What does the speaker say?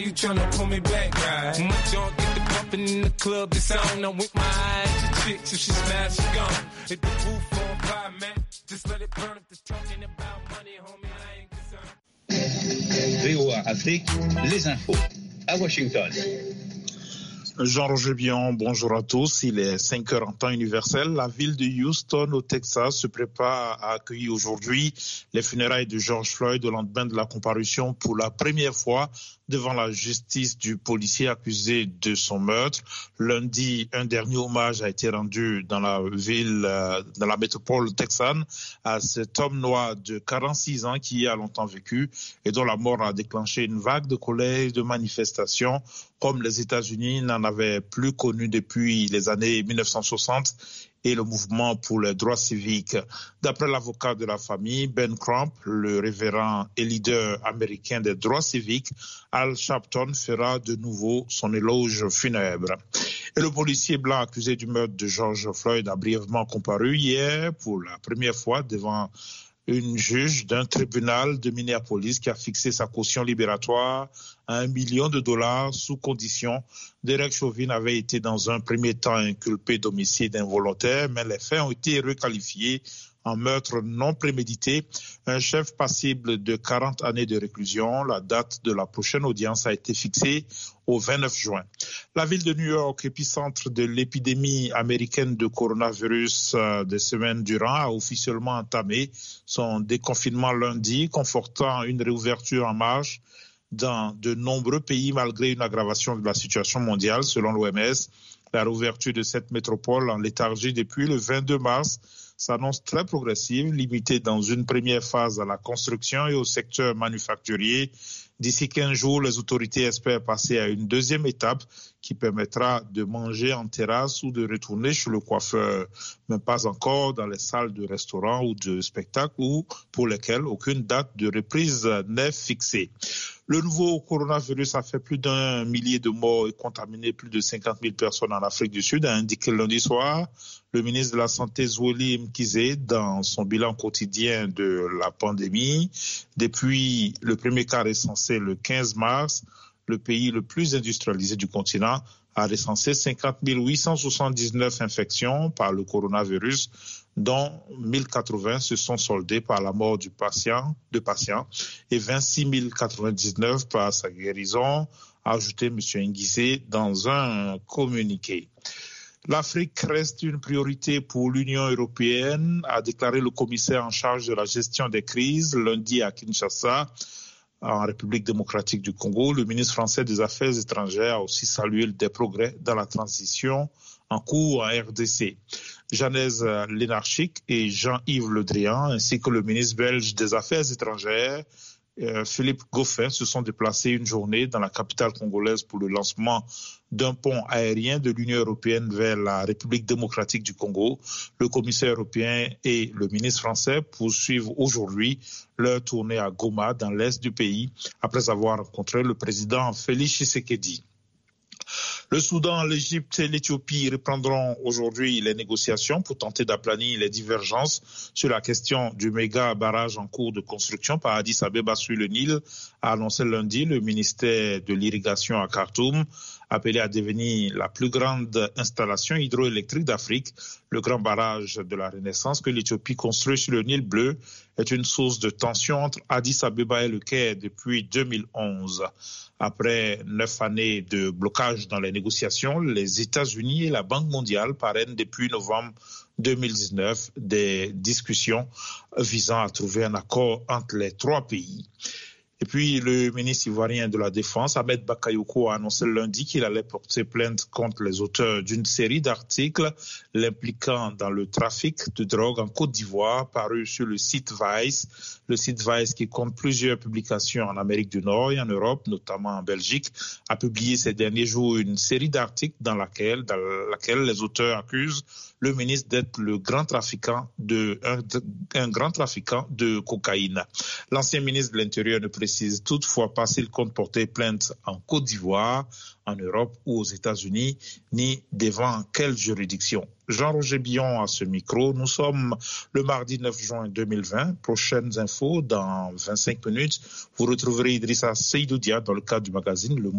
you tryna pull me back, right? My junk get the bumping in the club, it's on. I'm with my eyes, the chicks, if she smash, she gone. Hit the roof on fire, man. Just let it burn if they're talking about money, homie, I ain't concerned. VOA Afrique, les infos à Washington. Jean-Roger Bion, bonjour à tous. Il est 5h en temps universel. La ville de Houston, au Texas, se prépare à accueillir aujourd'hui les funérailles de George Floyd au lendemain de la comparution pour la première fois devant la justice du policier accusé de son meurtre. Lundi, un dernier hommage a été rendu dans la ville, dans la métropole texane, à cet homme noir de 46 ans qui y a longtemps vécu et dont la mort a déclenché une vague de colère et de manifestations comme les États-Unis n'en avaient plus connu depuis les années 1960 et le mouvement pour les droits civiques. D'après l'avocat de la famille, Ben Crump, le révérend et leader américain des droits civiques, Al Sharpton fera de nouveau son éloge funèbre. Et le policier blanc accusé du meurtre de George Floyd a brièvement comparu hier pour la première fois devant une juge d'un tribunal de Minneapolis qui a fixé sa caution libératoire à $1 million sous condition. Derek Chauvin avait été dans un premier temps inculpé d'homicide involontaire, mais les faits ont été requalifiés en meurtre non prémédité. Un chef passible de 40 années de réclusion. La date de la prochaine audience a été fixée au 29 juin. La ville de New York, épicentre de l'épidémie américaine de coronavirus des semaines durant, a officiellement entamé son déconfinement lundi, confortant une réouverture en marche dans de nombreux pays malgré une aggravation de la situation mondiale. Selon l'OMS, la réouverture de cette métropole en léthargie depuis le 22 mars s'annonce très progressive, limitée dans une première phase à la construction et au secteur manufacturier. D'ici 15 jours, les autorités espèrent passer à une deuxième étape qui permettra de manger en terrasse ou de retourner chez le coiffeur, mais pas encore dans les salles de restaurants ou de spectacles ou pour lesquelles aucune date de reprise n'est fixée. Le nouveau coronavirus a fait plus d'1 millier de morts et contaminé plus de 50 000 personnes en Afrique du Sud, a indiqué lundi soir le ministre de la Santé Zweli Mkhize dans son bilan quotidien de la pandémie. Depuis le premier cas recensé le 15 mars, le pays le plus industrialisé du continent a recensé 50 879 infections par le coronavirus, dont 1080 se sont soldées par la mort de patients et 26 099 par sa guérison, a ajouté M. Nguissé dans un communiqué. L'Afrique reste une priorité pour l'Union européenne, a déclaré le commissaire en charge de la gestion des crises lundi à Kinshasa, en République démocratique du Congo. Le ministre français des Affaires étrangères a aussi salué des progrès dans la transition en cours en RDC. Jeannès Lénarchic et Jean-Yves Le Drian, ainsi que le ministre belge des Affaires étrangères, Philippe Goffin, se sont déplacés une journée dans la capitale congolaise pour le lancement d'un pont aérien de l'Union européenne vers la République démocratique du Congo. Le commissaire européen et le ministre français poursuivent aujourd'hui leur tournée à Goma, dans l'est du pays, après avoir rencontré le président Félix Tshisekedi. Le Soudan, l'Égypte et l'Éthiopie reprendront aujourd'hui les négociations pour tenter d'aplanir les divergences sur la question du méga barrage en cours de construction par Addis Abeba sur le Nil, a annoncé lundi le ministère de l'Irrigation à Khartoum, appelé à devenir la plus grande installation hydroélectrique d'Afrique. Le grand barrage de la Renaissance que l'Éthiopie construit sur le Nil bleu est une source de tension entre Addis Abeba et le Caire depuis 2011. Après 9 années de blocage dans les négociations, les États-Unis et la Banque mondiale parrainent depuis novembre 2019 des discussions visant à trouver un accord entre les trois pays. Et puis, le ministre ivoirien de la Défense, Ahmed Bakayoko, a annoncé lundi qu'il allait porter plainte contre les auteurs d'une série d'articles l'impliquant dans le trafic de drogue en Côte d'Ivoire, paru sur le site Vice. Le site Vice, qui compte plusieurs publications en Amérique du Nord et en Europe, notamment en Belgique, a publié ces derniers jours une série d'articles dans laquelle les auteurs accusent le ministre d'être un grand trafiquant de cocaïne. L'ancien ministre de l'Intérieur ne précise toutefois pas s'il compte porter plainte en Côte d'Ivoire, en Europe ou aux États-Unis, ni devant quelle juridiction. Jean-Roger Bion à ce micro. Nous sommes le mardi 9 juin 2020. Prochaines infos dans 25 minutes. Vous retrouverez Idrissa Seydoudia dans le cadre du magazine Le